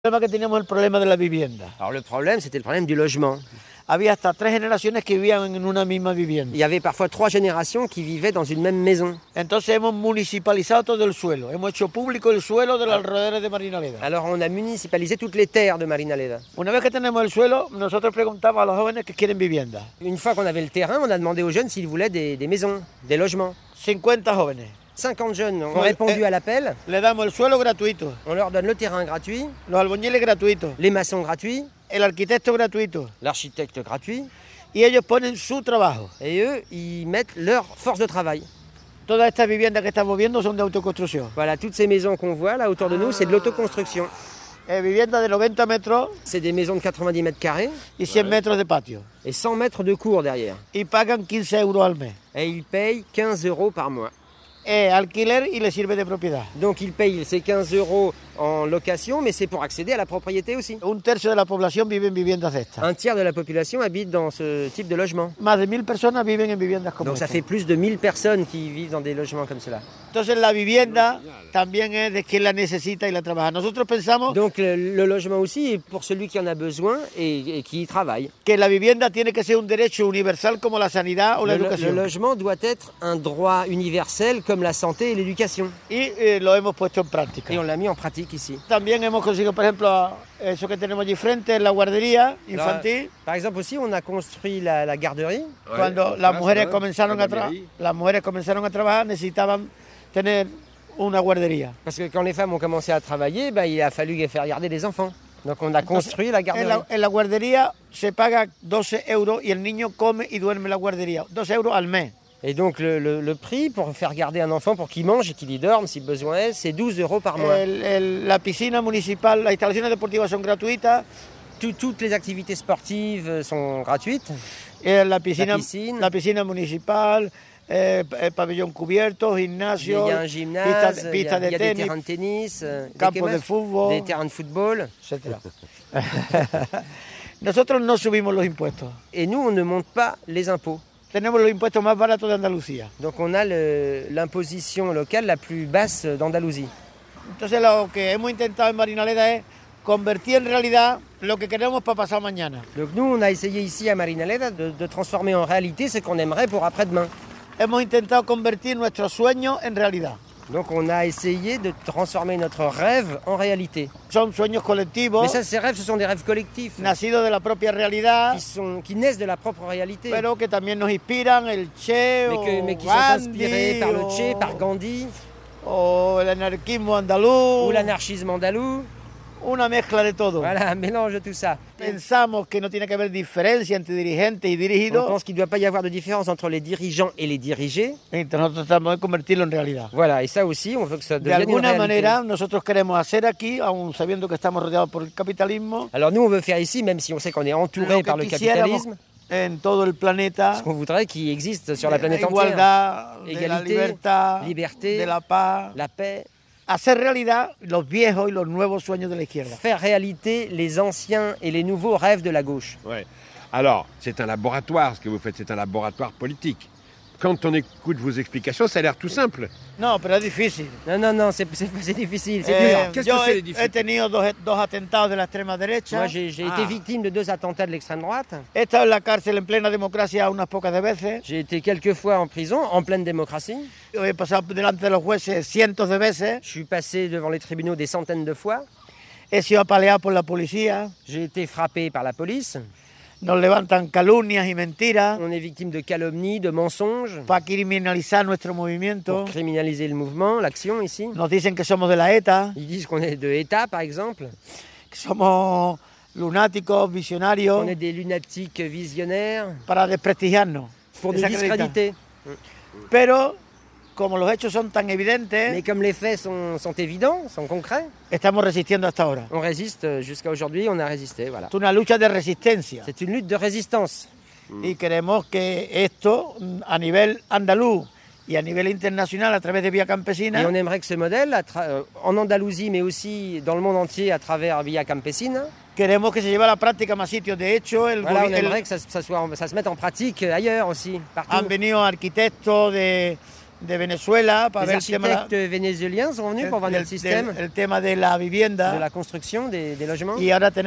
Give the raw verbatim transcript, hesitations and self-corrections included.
que teníamos el problema de la vivienda. Alors le problème, c'était le problème du logement. Había hasta tres generaciones que vivían en una misma vivienda. Il y avait parfois trois générations qui vivaient dans une même maison. Entonces hemos municipalizado todo el suelo. Hemos hecho público el suelo de los alrededores de Marinaleda. Alors on a municipalisé toutes les terres de Marinaleda. Una vez que tenemos el suelo, nosotros preguntamos a los jóvenes que quieren vivienda. Une fois qu'on avait le terrain, on a demandé aux jeunes s'ils voulaient des, des maisons, des logements. cincuenta jóvenes. cinquante jeunes ont Ouais, répondu eh, à l'appel. Le damos el suelo gratuito, On leur donne le terrain gratuit, los albañiles gratuitos, les maçons gratuits, el arquitecto gratuito. l'architecte gratuit. Y ellos ponen su trabajo. Et eux, ils mettent leur force de travail. Todas estas viviendas que estamos viendo son de autoconstrucción. Voilà, toutes ces maisons qu'on voit là autour de nous, c'est de l'autoconstruction. Eh, viviendas de noventa metros C'est des maisons de quatre-vingt-dix mètres carrés y cien metros de patio. et cent mètres de cour derrière. Y pagan quince euros al mes. Et ils payent quinze euros par mois. Eh, alquiler y les sirve de propiedad. Donc ils payent ces quinze euros en location, mais c'est pour accéder à la propriété aussi. Un tercio de la población vive en viviendas de estas. Un tiers de la population habite dans ce type de logement. Más de mil personas viven en viviendas como Donc ça esta. fait plus de mille personnes qui vivent dans des logements comme cela. Entonces la vivienda también es de quien la necesita y la trabaja. Nosotros pensamos Donc le, le logement aussi est pour celui qui en a besoin et, et qui y travaille. que la vivienda tiene que ser un derecho universal como la sanidad o la Le, le educación. logement doit être un droit universel comme la santé et l'éducation. Y eh, lo hemos puesto en práctica. Et on l'a mis en pratique ici. También hemos conseguido, por ejemplo, eso que tenemos allí frente, la guardería infantil. Par exemple aussi, on a construit la, la garderie. Cuando las mujeres comenzaron a tra- las mujeres comenzaron a trabajar, necesitaban tener una guardería. Parce que quand les femmes ont commencé à travailler, ben, il a fallu faire garder les enfants. Donc on a construit la En garderie. la, en la guardería se paga doce euros y el niño come y duerme en la guardería. doce euros al mes. Et donc le, le, le prix pour faire garder un enfant, pour qu'il mange et qu'il y dorme si besoin est, c'est douze euros par mois. El- el- la piscina municipal, las instalaciones deportivas son gratuitas. Tout- toutes les activités sportives sont gratuites. Eh, la, piscina, La piscine. la piscina municipal, eh, el pabellón cubierto, Il y gimnasio, a un pista, gymnase, il y pista a, de il y a des tenis, terrains de tennis, euh, des campos de kebabs, fútbol, des terrains de football. etcétera. Nosotros no subimos los impuestos. Et nous, on ne monte pas les impôts. Tenemos los impuestos más baratos de Andalucía. Donc on a le- l'imposition locale la plus basse d'Andalousie. Entonces lo que hemos intentado en Marinaleda es convertir en realidad lo que queremos para pasado mañana. Donc nous, on a essayé ici à Marinaleda de, de transformer en réalité ce qu'on aimerait pour après-demain. Hemos intentado convertir nuestros sueños en realidad. Donc on a essayé de transformer notre rêve en réalité. Son sueños colectivos, Mais ça, ces rêves, ce sont des rêves collectifs nacidos de la propia realidad, qui, sont, qui naissent de la propre réalité, pero que también nos inspiran el Che mais, o que- mais qui sont Gandhi inspirés par le o- Che, par Gandhi, o el anarquismo andaluz, ou l'anarchisme andalou. una mezcla de todo. Voilà, un mélange de tout ça. Pensamos que no tiene que haber diferencia entre dirigentes y On dirigidos, pense qu'il ne doit pas y avoir de différence entre les dirigeants et les dirigés. entonces nosotros tratamos de convertirlo en realidad. Voilà, et ça aussi, on veut que ça De devienne une alguna réalité. manera nosotros queremos hacer aquí, aun sabiendo que estamos rodeados por el capitalismo, Alors nous, on veut faire ici, même si on sait qu'on est entouré lo par que le quisiéramos capitalisme, en todo el planeta, ce qu'on voudrait qu'il existe sur la de la planète entière. igualdad, de la Égalité, libertad, liberté, de la paz, La paix, hacer realidad los viejos y los nuevos sueños de la izquierda. faire réalité les anciens et les nouveaux rêves de la gauche. Ouais. Alors, c'est un laboratoire, ce que vous faites, c'est un laboratoire politique. Quand on écoute vos explications, ça a l'air tout simple. No, pero es difícil. Non, non, non, c'est c'est- c'est difficile, c'est Eh, dur. Qu'est-ce yo que c'est he, les difficultés? he tenido dos, dos atentados de la extrema derecha. Moi, j'ai j'ai été victime de deux attentats de l'extrême droite. He estado en la cárcel en plena democracia unas pocas de veces. J'ai été quelques fois en prison, en pleine démocratie. He pasado delante de los jueces cientos de veces. Je suis passé devant les tribunaux des centaines de fois. He sido apaleado por la policía. J'ai été frappé par la police. Nos levantan calumnias y mentiras On est victime de calomnies, de mensonges, para criminalizar nuestro movimiento. pour criminaliser le mouvement, l'action ici. Nos dicen que somos de la ETA, Ils disent qu'on est de État, par exemple, que somos lunáticos, visionarios, qu'on est des lunatiques visionnaires, para desprestigiarnos. pour nous desacreditar. discréditer. Pero como los hechos son tan Mais evidentes, comme les faits sont, sont évidents, sont concrets, estamos resistiendo hasta ahora. on résiste. Jusqu'à aujourd'hui, on a résisté. Voilà. Es una lucha de resistencia. C'est une lutte de résistance. Y queremos que esto, a nivel andaluz y a nivel internacional, a través de Vía Et Campesina, on aimerait que ce modèle, à tra- euh, en Andalousie, mais aussi dans le monde entier à travers Via Campesina, queremos que se lleve a la práctica a más sitios. De hecho, el, voilà, on gobi- el- aimerait que ça, ça soit, ça se mette en pratique ailleurs aussi, partout. han venido arquitectos de de Venezuela para Les ver el tema, architectes vénézuéliens sont venus pour voir del- notre système del- el tema de la vivienda de la construction des, des logements. y ahora tenemos